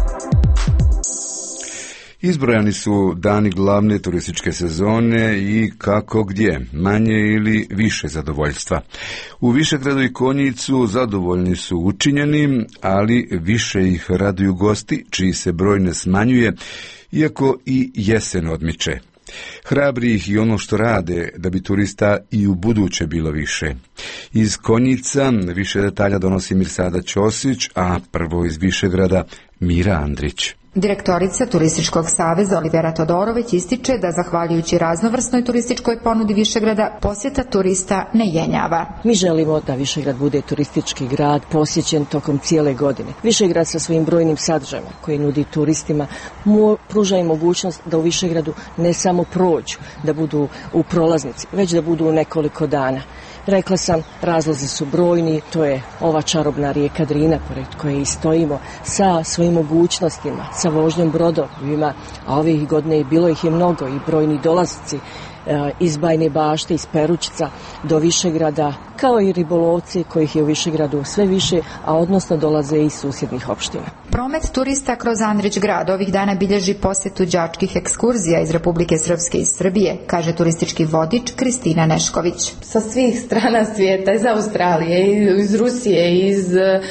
Izbrojani su dani glavne turističke sezone i kako gdje, manje ili više zadovoljstva. U Višegradu i Konjicu zadovoljni su učinjeni, ali više ih raduju gosti, čiji se broj ne smanjuje, iako i jesen odmiče. Hrabri ih i ono što rade da bi turista i u buduće bilo više. Iz Konjica više detalja donosi Mirsada Ćosić, a prvo iz Višegrada Mira Andrić. Direktorica Turističkog saveza Olivera Todorović ističe da zahvaljujući raznovrsnoj turističkoj ponudi Višegrada posjeta turista ne jenjava. Mi želimo da Višegrad bude turistički grad posjećen tokom cijele godine. Višegrad sa svojim brojnim sadržajima koji nudi turistima mu pruža i mogućnost da u Višegradu ne samo prođu, da budu u prolaznici, već da budu u nekoliko dana. Rekla sam, razlozi su brojni, to je ova čarobna rijeka Drina pored koje i stojimo sa svojim mogućnostima, sa vožnjom brodovima, a ovih godine bilo ih je mnogo i brojni dolazci iz Bajne Bašte, iz Perućica do Višegrada, kao i ribolovci kojih je u Višegradu sve više, a odnosno dolaze iz susjednih opština. Promet turista kroz Andrić grad ovih dana bilježi posjetu đačkih ekskurzija iz Republike Srpske i Srbije, kaže turistički vodič Kristina Nešković. Sa svih strana svijeta, iz Australije, iz Rusije, iz,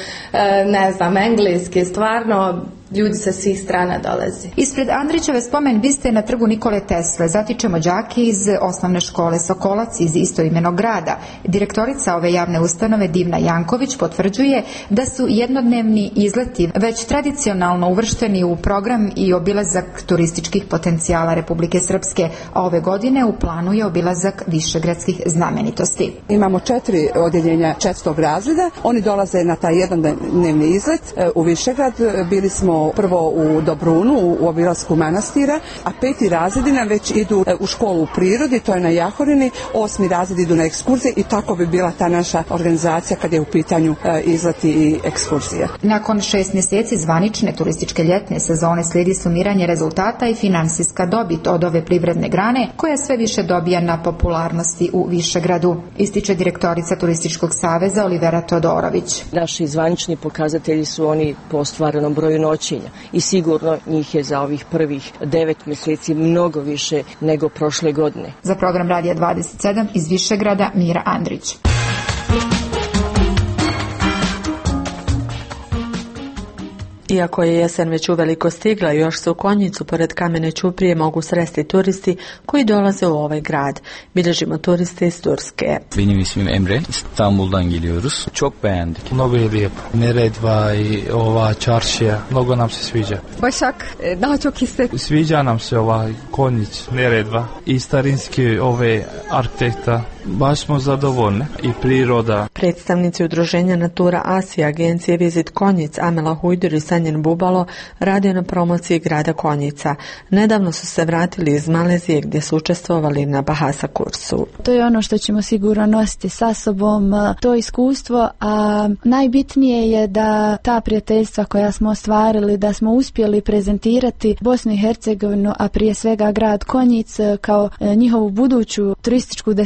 ne znam, Engleske, stvarno ljudi sa svih strana dolaze. Ispred Andrićeve spomen biste na trgu Nikole Tesle zatičemo đake iz osnovne škole Sokolac iz istoimenog grada. Direktorica ove javne ustanove Divna Janković potvrđuje da su jednodnevni izleti već tradicionalno uvršteni u program i obilazak turističkih potencijala Republike Srpske, a ove godine u planu je obilazak višegradskih znamenitosti. Imamo četiri odjeljenja četvrtog razreda, oni dolaze na taj jednodnevni izlet u Višegrad. Bili smo prvo u Dobrunu u obilasku manastira, a peti razredina već idu u školu u prirodi, to je na Jahorini, osmi razred idu na ekskurzije i tako bi bila ta naša organizacija kad je u pitanju izleti i ekskurzije. Nakon šest mjeseci zvanične turističke ljetne sezone slijedi sumiranje rezultata i finansijska dobit od ove privredne grane koja sve više dobija na popularnosti u Višegradu, ističe direktorica Turističkog saveza Olivera Todorović. Naši zvanični pokazatelji su oni po ostvarenom broju noćenja i sigurno njih je za ovih prvih devet mjeseci mnogo više nego prošle godine. Za program Radija dvadeset sedam iz Višegrada Mira Andrić. Iako je jesen već uveliko stigla, još se u Konjicu pored Kamene Ćuprije mogu sresti turisti koji dolaze u ovaj grad. Bilježimo turiste iz Turske. Benim ismim Emre, İstanbul'dan geliyoruz. Çok beğendik. Mnogo je lijepo. Neredva i ova čaršija, mnogo nam se sviđa. Başak, daha çok iste. Sviđa nam se ova Konjic, Neredva i starinski ove arhitekta. Baš smo zadovoljni i priroda. Predstavnici udruženja Natura Asija, agencije Visit Konjic, Amela Hujdur i Sanjen Bubalo rade na promociji grada Konjica. Nedavno su se vratili iz Malezije gdje su učestvovali na Bahasa kursu. To je ono što ćemo sigurno nositi sa sobom, to iskustvo, a najbitnije je da ta prijateljstva koja smo ostvarili, da smo uspjeli prezentirati Bosnu i Hercegovinu, a prije svega grad Konjic kao njihovu buduću turističku destinaciju.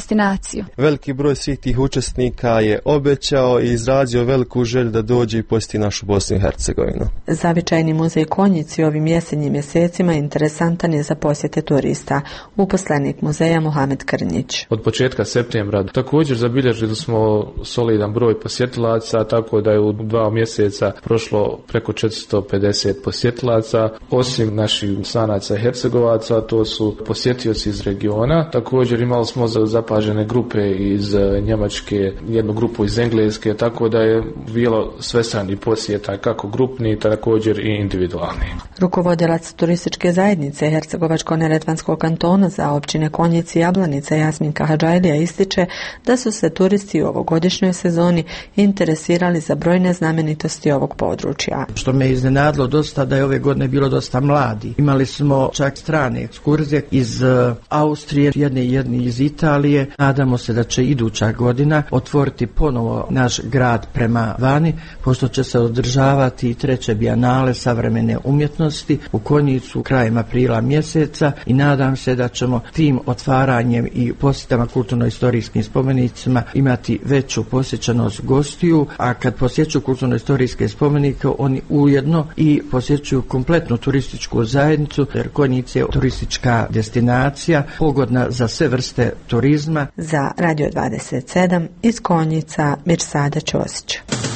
akciju. Veliki broj svih tih učesnika je obećao i izrazio veliku želju da dođe i posjeti našu Bosnu i Hercegovinu. Zavičajni muzej Konjici ovim jesenjim mjesecima interesantan je za posjete turista. Uposlenik muzeja Muhamed Krnjić. Od početka septembra također zabilježili smo solidan broj posjetilaca, tako da je u dva mjeseca prošlo preko četiristo pedeset posjetilaca. Osim naših Bosanaca i Hercegovaca, to su posjetioci iz regiona. Također imali smo zapažene grupe iz Njemačke, jednu grupu iz Engleske, tako da je bilo svestrani posjeta, kako grupni, također i individualni. Rukovodilac turističke zajednice Hercegovačko-neretvanskog kantona za općine Konjici i Jablanica Jasminka Hadžajlija ističe da su se turisti u ovogodišnjoj sezoni interesirali za brojne znamenitosti ovog područja. Što me iznenadilo dosta da je ove godine bilo dosta mladi. Imali smo čak strane ekskurzije iz Austrije, jedne i jedne iz Italije. Nadamo se da će iduća godina otvoriti ponovo naš grad prema vani, pošto će se održavati treće bijanale savremene umjetnosti u Konjicu krajem aprila mjeseca i nadam se da ćemo tim otvaranjem i posjetama kulturno-istorijskim spomenicima imati veću posjećenost gostiju, a kad posjećuju kulturno-istorijske spomenike oni ujedno i posjećuju kompletnu turističku zajednicu, jer Konjic je turistička destinacija pogodna za sve vrste turizma. Za Radio dvadeset sedam iz Konjica Mirsada Ćosić.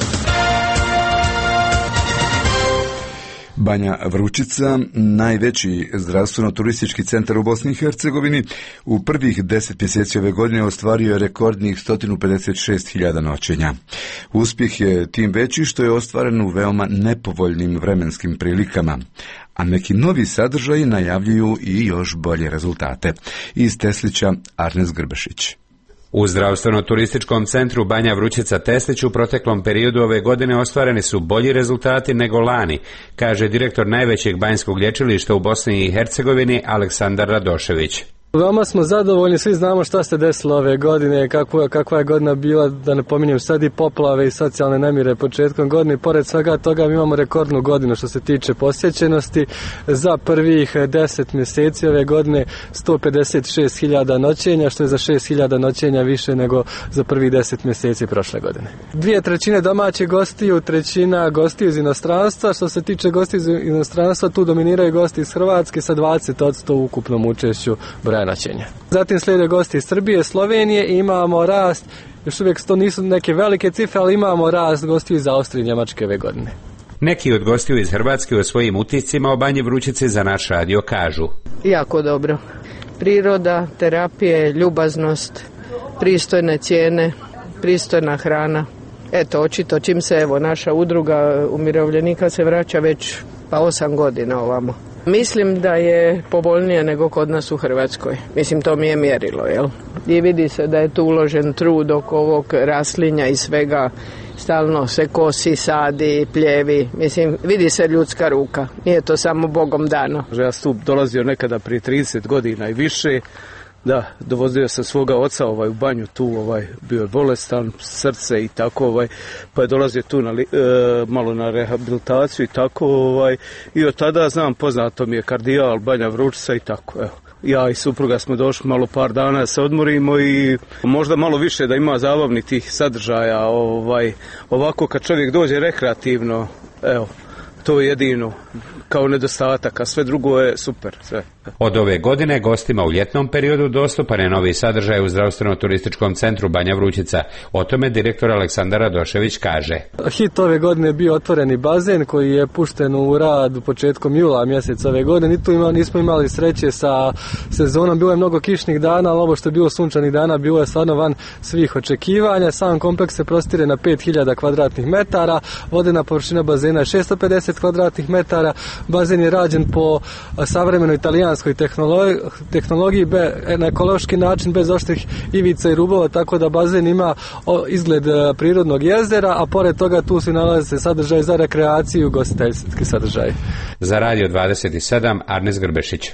Banja Vručica, najveći zdravstveno-turistički centar u Bosni i Hercegovini, u prvih deset mjeseci ove godine ostvario je rekordnih sto pedeset šest hiljada noćenja. Uspjeh je tim veći što je ostvaren u veoma nepovoljnim vremenskim prilikama, a neki novi sadržaji najavljuju i još bolje rezultate. Iz Teslića Arnes Grbešić. U zdravstveno-turističkom centru Banja Vručica Teslić u proteklom periodu ove godine ostvareni su bolji rezultati nego lani, kaže direktor najvećeg banjskog lječilišta u Bosni i Hercegovini Aleksandar Radošević. Veoma smo zadovoljni, svi znamo šta se desilo ove godine, kakva, kakva je godina bila, da ne pominjem sad i poplave i socijalne nemire početkom godine. Pored svega toga mi imamo rekordnu godinu što se tiče posjećenosti. Za prvih deset mjeseci ove godine sto pedeset šest hiljada noćenja, što je za šest hiljada noćenja više nego za prvih deset mjeseci prošle godine. Dvije trećine domaćih gostiju, trećina gostiju iz inostranstva. Što se tiče gostiju iz inostranstva, tu dominiraju gosti iz Hrvatske sa dvadeset posto u ukupnom učešću broja noćenja. Zatim slijede gosti iz Srbije, Slovenije i imamo rast, još uvijek to nisu neke velike cifre, ali imamo rast gostiju iz Austrije i Njemačke ove godine. Neki od gostiju iz Hrvatske u svojim utiscima o Banji Vručici za naš radio kažu. Jako dobro. Priroda, terapije, ljubaznost, pristojne cijene, pristojna hrana. Eto, očito čim se evo naša udruga umirovljenika se vraća već pa osam godina ovamo. Mislim da je povoljnije nego kod nas u Hrvatskoj. Mislim, to mi je mjerilo, jel? I vidi se da je tu uložen trud oko ovog raslinja i svega. Stalno se kosi, sadi, pljevi. Mislim, vidi se ljudska ruka. Nije to samo Bogom dano. Ja sam tu dolazio nekada prije trideset godina i više. Da, dovozio sam svoga oca ovaj, u banju tu, ovaj, bio je bolestan, srce i tako, ovaj, pa je dolazio tu na, e, malo na rehabilitaciju i tako, ovaj, i od tada znam, poznato mi je kardijal, Banja Vručica i tako, evo. Ja i supruga smo došli malo par dana da se odmorimo i možda malo više da ima zabavnih tih sadržaja, ovaj, ovako kad čovjek dođe rekreativno, evo, to je jedino kao nedostatak, a sve drugo je super. Sve. Od ove godine gostima u ljetnom periodu dostupan je novi sadržaj u zdravstveno-turističkom centru Banja Vručica. O tome direktor Aleksandar Radošević kaže. Hit ove godine je bio otvoreni bazen koji je pušten u rad početkom jula mjeseca ove godine. Ni tu ima, nismo imali sreće sa sezonom, bilo je mnogo kišnih dana, ali ovo što je bilo sunčanih dana bilo je stvarno van svih očekivanja. Sam kompleks se prostire na pet hiljada kvadratnih metara, vodena površina bazena je šesto pedeset kvadratnih metara, bazen je rađen po savremenoj italijanskoj tehnologiji, tehnologiji be, na ekološki način bez oštrih ivica i rubova, tako da bazen ima izgled prirodnog jezera, a pored toga tu se nalaze sadržaj za rekreaciju, ugostiteljski sadržaj. Za Radio dvadeset sedam Arnes Grbešić.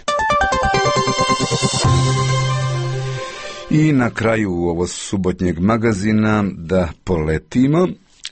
I na kraju ovo subotnjeg magazina da poletimo.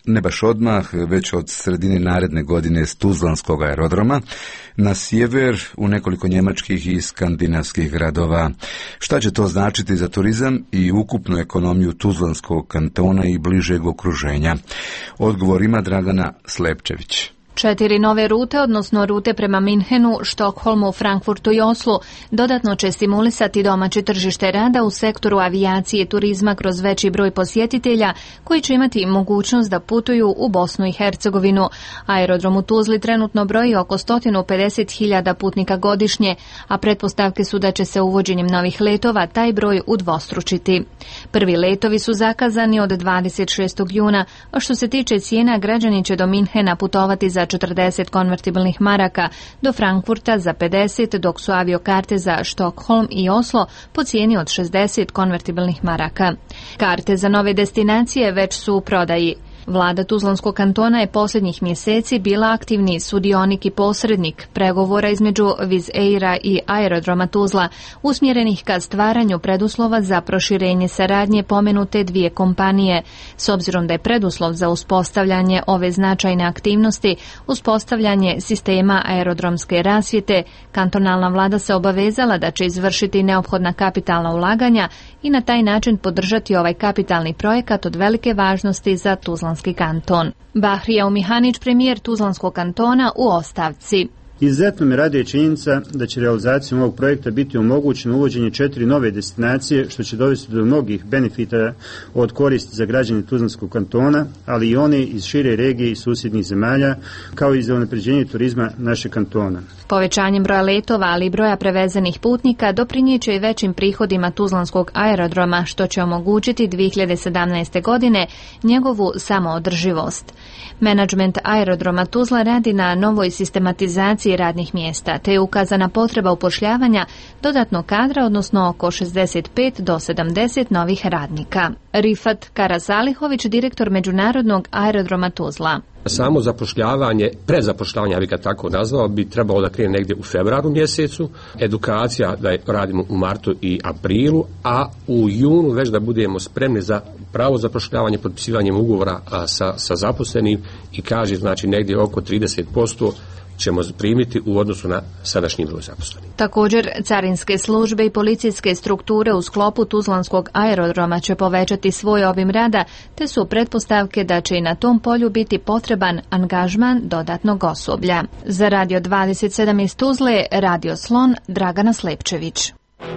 ne baš odmah, već od sredine naredne godine s Tuzlanskog aerodroma, na sjever u nekoliko njemačkih i skandinavskih gradova. Šta će to značiti za turizam i ukupnu ekonomiju Tuzlanskog kantona i bližeg okruženja? Odgovor ima Dragana Slepčević. Četiri nove rute, odnosno rute prema Minhenu, Štokholmu, Frankfurtu i Oslu, dodatno će stimulisati domaće tržište rada u sektoru avijacije i turizma kroz veći broj posjetitelja koji će imati mogućnost da putuju u Bosnu i Hercegovinu. Aerodrom u Tuzli trenutno broji oko sto pedeset hiljada putnika godišnje, a pretpostavke su da će se uvođenjem novih letova taj broj udvostručiti. Prvi letovi su zakazani od dvadeset šestog juna, a što se tiče cijena, građani će do Minhena putovati za četrdeset konvertibilnih maraka, do Frankfurta za pedeset, dok su aviokarte za Štokholm i Oslo po cijeni od šezdeset konvertibilnih maraka. Karte za nove destinacije već su u prodaji. Vlada Tuzlanskog kantona je posljednjih mjeseci bila aktivni sudionik i posrednik pregovora između Wizz Aira i aerodroma Tuzla, usmjerenih ka stvaranju preduslova za proširenje saradnje pomenute dvije kompanije. S obzirom da je preduslov za uspostavljanje ove značajne aktivnosti uspostavljanje sistema aerodromske rasvjete, kantonalna vlada se obavezala da će izvršiti neophodna kapitalna ulaganja i na taj način podržati ovaj kapitalni projekat od velike važnosti za Tuzlanski kanton. Bahrijao Mihanić, premijer Tuzlanskog kantona, u ostavci. Izuzetno me raduje činjenica da će realizacijom ovog projekta biti omogućeno uvođenje četiri nove destinacije, što će dovesti do mnogih benefita od koristi za građane Tuzlanskog kantona, ali i one iz šire regije i susjednih zemalja, kao i za unapređenje turizma našeg kantona. Povećanjem broja letova, ali i broja prevezenih putnika doprinijeće i većim prihodima Tuzlanskog aerodroma, što će omogućiti dvije hiljade sedamnaeste. godine njegovu samoodrživost. Menadžment aerodroma Tuzla radi na novoj sistematizaciji radnih mjesta, te je ukazana potreba upošljavanja dodatnog kadra, odnosno oko šezdeset pet do sedamdeset novih radnika. Rifat Karasalihović, direktor Međunarodnog aerodroma Tuzla. Samo zapošljavanje, prezapošljavanje, ja bih ga tako nazvao, bi trebalo da krene negdje u februaru mjesecu, edukacija da je radimo u martu i aprilu, a u junu već da budemo spremni za pravo zapošljavanje potpisivanjem ugovora sa, sa zaposlenim i kaže znači negdje oko trideset posto ćemo primiti u odnosu na sadašnji broj zaposlenih. Također, carinske službe i policijske strukture u sklopu Tuzlanskog aerodroma će povećati svoj obim rada, te su pretpostavke da će i na tom polju biti potreban angažman dodatnog osoblja. Za Radio dvadeset sedam iz Tuzle, Radio Slon, Dragana Slepčević.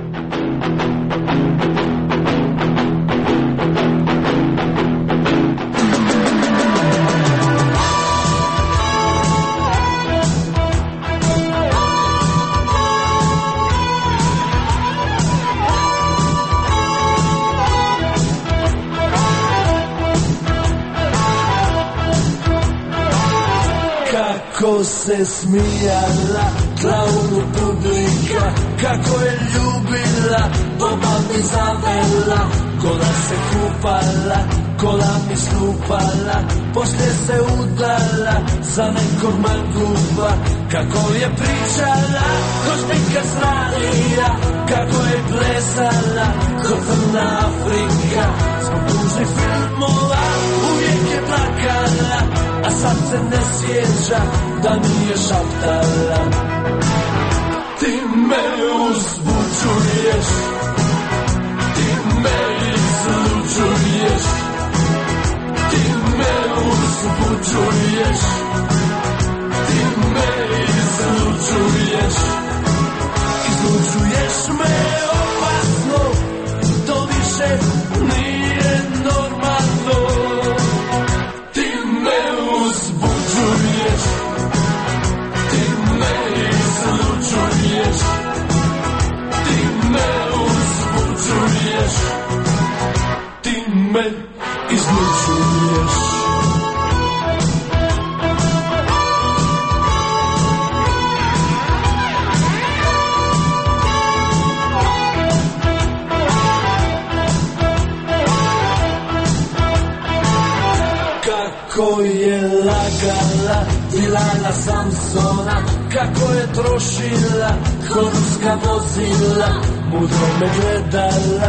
Kako se smijala klaunu publika, kako je ljubila, doma mi zavela, kola se kupala, kola mi slupala, poslije se udala za nekog manguba. Kako je pričala, ko špika zranija, kako je plesala, ko crna Afrika. Zbog tužnih filmova uvijek je plakala, a sad se ne sjeća da mi je šaptala. Ti me uzbuđuješ, ti me izluđuješ, ti me uzbuđuješ, ti me izluđuješ, izluđuješ me opasno, to više nije normalno. Ti me uzbuđuješ, ti me izluđuješ, ti me uzbuđuješ, ti me izluđuješ. Kako je lagala Dilana Samsona, kako je trošila hororska vozila, mudro me gledala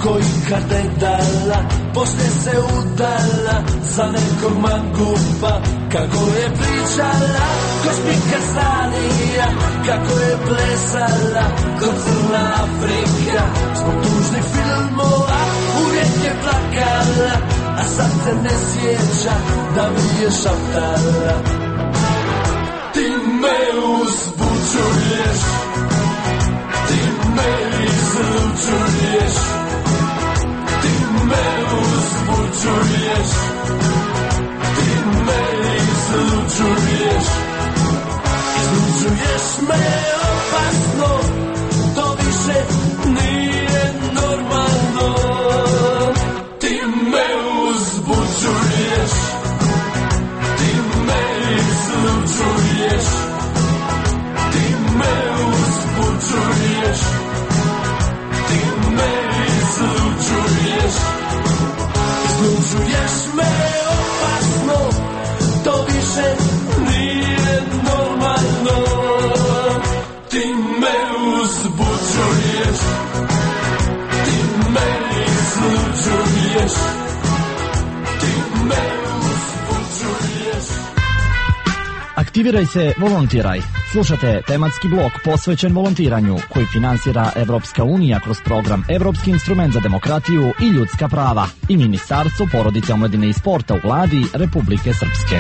ko ikad ne dala, poslije se udala za nekog mangupa. Kako je pričala ko Špika Stanija, kako je plesala ko Crna Afrika. Zbog tužnih filmova uvijek je plakala, a sad se ne sjeća da mi je šaptala. Ti me uzbuđuješ, ti me izluđuješ, ti me uzbuđuješ, ti me izluđuješ. Izluđuješ me opasno, to više nije normalno. Ti me uzbuđuješ, ti me izluđuješ, ti me uzbuđuješ, ti me izluđuješ. Izluđuješ me opasno, to više nije normalno. Ti me uzbuđuješ, ti me izluđuješ, ti me uzbuđuješ. Aktiviraj se, volontiraj. Slušate tematski blok posvećen volontiranju koji finansira Evropska unija kroz program Evropski instrument za demokratiju i ljudska prava i Ministarstvo porodice, omladine i sporta u vladi Republike Srpske.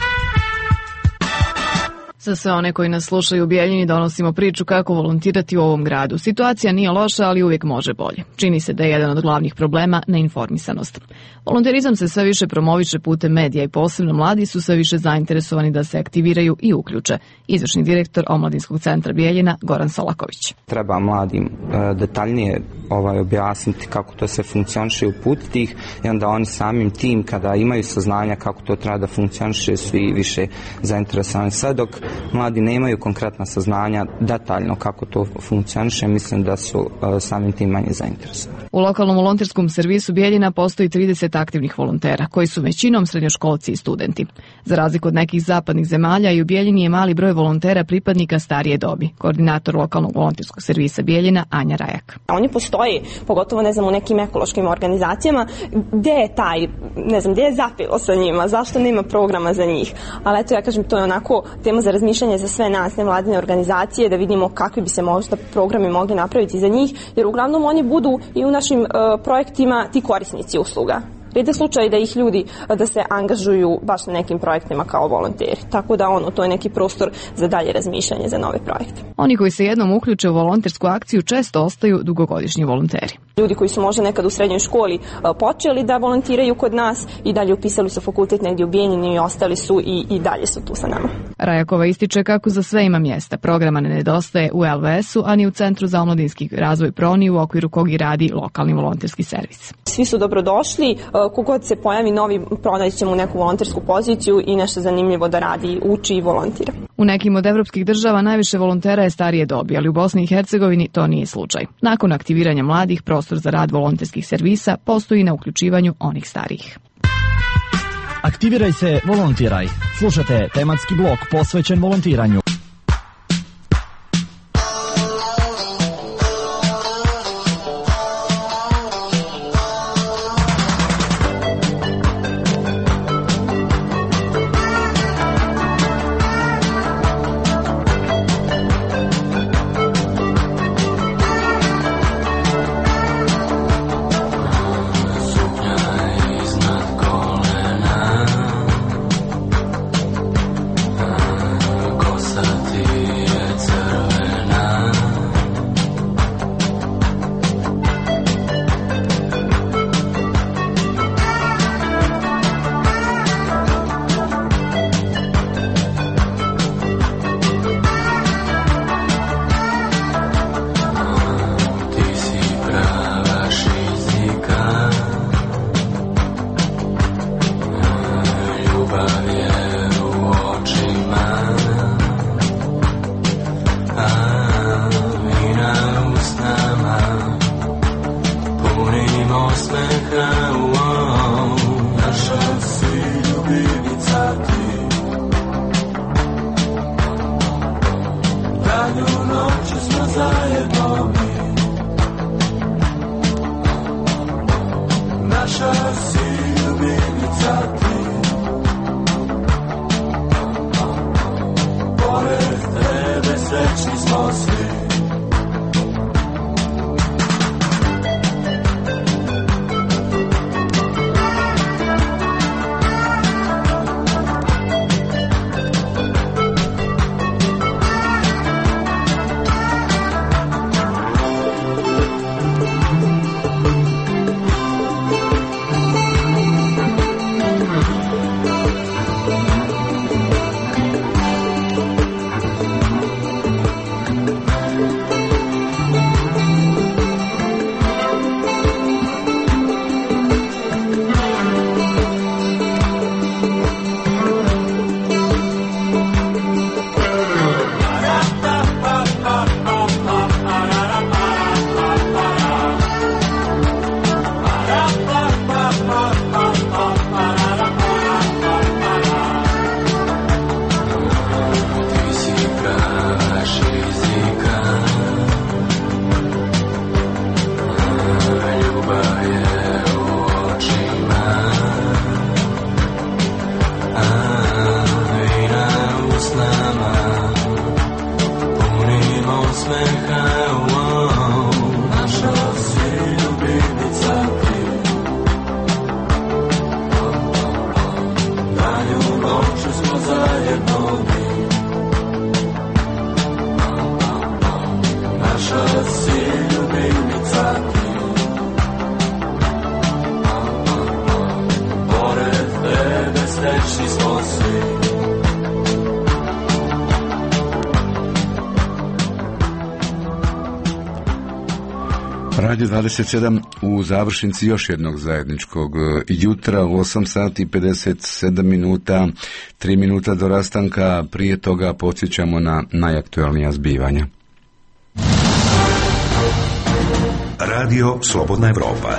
Za sve one koji nas slušaju u Bijeljini donosimo priču kako volontirati u ovom gradu. Situacija nije loša, ali uvijek može bolje. Čini se da je jedan od glavnih problema neinformisanost. Volonterizam se sve više promoviše putem medija i posebno mladi su sve više zainteresovani da se aktiviraju i uključe. Izvršni direktor Omladinskog centra Bijeljina Goran Solaković. Treba mladim e, detaljnije ovaj, objasniti kako to se funkcioniše i uputiti ih i onda oni samim tim kada imaju saznanja kako to treba da funkcioniše svi više zainteresovani. Sve dok mladi nemaju konkretna saznanja detaljno kako to funkcioniše, mislim da su uh, samim tim manje zainteresovani. U lokalnom volonterskom servisu Bijeljina postoji trideset aktivnih volontera, koji su većinom srednjoškolci i studenti. Za razliku od nekih zapadnih zemalja, i u Bijeljini je mali broj volontera pripadnika starije dobi. Koordinator lokalnog volonterskog servisa Bijeljina Anja Rajak. Oni postoje, pogotovo ne znam, u nekim ekološkim organizacijama, gdje je taj, ne znam, gdje je zapilo sa njima, zašto nema programa za njih. Ali eto, ja kažem, to je onako tema za razmišljanje za sve nas, nevladine organizacije, da vidimo kakvi bi se možda programi mogli napraviti za njih, jer uglavnom oni budu i u našim uh, projektima ti korisnici usluga. Rijedak slučaj da ih ljudi da se angažuju baš na nekim projektima kao volonteri. Tako da ono, to je neki prostor za dalje razmišljanje za nove projekte. Oni koji se jednom uključe u volontersku akciju često ostaju dugogodišnji volonteri. Ljudi koji su možda nekad u srednjoj školi počeli da volontiraju kod nas i dalje upisali su fakultet negdje u Bijeljini i ostali su i, i dalje su tu sa nama. Rajakova ističe kako za sve ima mjesta. Programa ne nedostaje u el ve esu, a ni u Centru za omladinski razvoj Proni, u okviru kog i radi lokalni volonterski servis. Svi su dobrodošli. Kogod se pojavi novi, pronaći ćemo neku volontersku poziciju i nešto zanimljivo da radi, uči i volontira. U nekim od evropskih država najviše volontera je starije dobi, ali u Bosni i Hercegovini to nije slučaj. Nakon aktiviranja mladih, prostor za rad volonterskih servisa postoji na uključivanju onih starijih. Aktiviraj se, volontiraj. Slušate tematski blok posvećen volontiranju. Kosa si ljubinica ti. Pored tebe srećni smo svi. Radio dvadeset sedam u završnici još jednog zajedničkog jutra u osam sati i pedeset sedam minuta, tri minuta do rastanka. Prije toga podsjećamo na najaktualnija zbivanja. Radio Slobodna Evropa.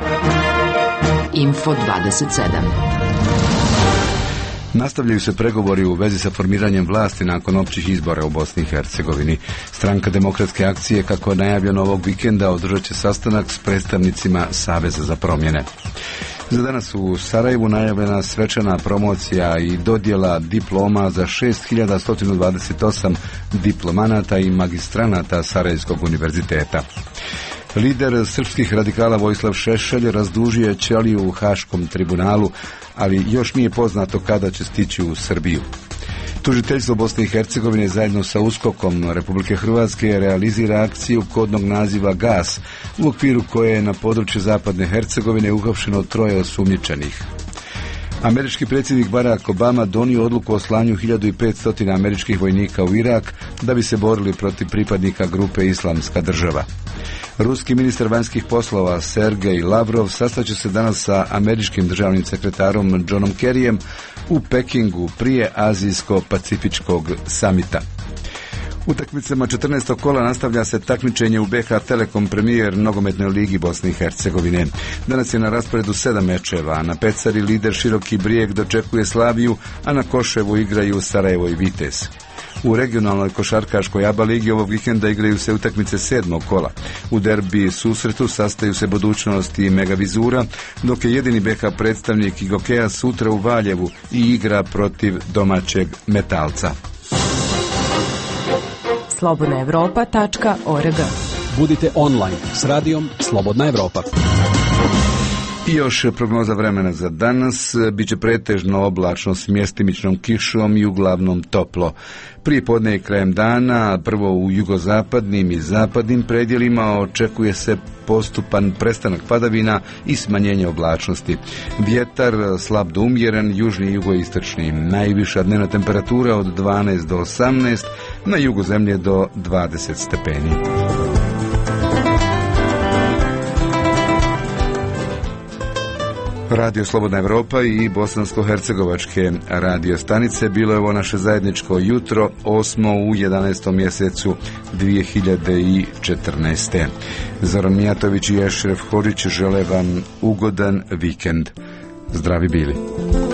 Info dvadeset sedam. Nastavljaju se pregovori u vezi sa formiranjem vlasti nakon općih izbora u Bosni i Hercegovini. Stranka Demokratske akcije, kako je najavljeno ovog vikenda, održat će sastanak s predstavnicima Saveza za promjene. Za danas u Sarajevu najavljena svečana promocija i dodjela diploma za šest hiljada sto dvadeset osam diplomanata i magistranata Sarajevskog univerziteta. Lider srpskih radikala Vojislav Šešelj razdužio je ćeliju u Haškom tribunalu, ali još nije poznato kada će stići u Srbiju. Tužiteljstvo Bosne i Hercegovine zajedno sa USKOK-om Republike Hrvatske realizira akciju kodnog naziva Gas, u okviru koje je na području Zapadne Hercegovine uhapšeno troje osumnjičenih. Američki predsjednik Barack Obama donio odluku o slanju hiljadu petsto američkih vojnika u Irak da bi se borili protiv pripadnika grupe Islamska država. Ruski ministar vanjskih poslova Sergej Lavrov sastaće se danas sa američkim državnim sekretarom Johnom Kerryjem u Pekingu prije Azijsko-Pacifičkog samita. Utakmicama četrnaestog kola nastavlja se takmičenje u B H Telekom Premier nogometnoj ligi Bosne i Hercegovine. Danas je na rasporedu sedam mečeva. Na Pecari lider Široki Brijeg dočekuje Slaviju, a na Koševu igraju Sarajevo i Vitez. U regionalnoj košarkaškoj A B A ligi ovog vikenda igraju se utakmice sedmog kola. U derbi susretu sastaju se Budućnost i Megavizura, dok je jedini B H predstavnik Igokeja sutra u Valjevu i igra protiv domaćeg Metalca. slobodna evropa tačka org. Budite online s radijom Slobodna Evropa. I još prognoza vremena za danas. Biće pretežno oblačno s mjestimičnom kišom i uglavnom toplo. Prije podne i krajem dana, prvo u jugozapadnim i zapadnim predjelima, očekuje se postupan prestanak padavina i smanjenje oblačnosti. Vjetar slab do umjeren, južni i jugoistočni. Najviša dnevna temperatura od dvanaest do osamnaest, na jugu zemlje do dvadeset stepeni. Radio Slobodna Evropa i bosansko-hercegovačke radio stanice. Bilo je ovo naše zajedničko jutro, osmo u jedanaestom mjesecu dvije hiljade četrnaeste. Zoran Mijatović i Ešref Horić žele vam ugodan vikend. Zdravi bili.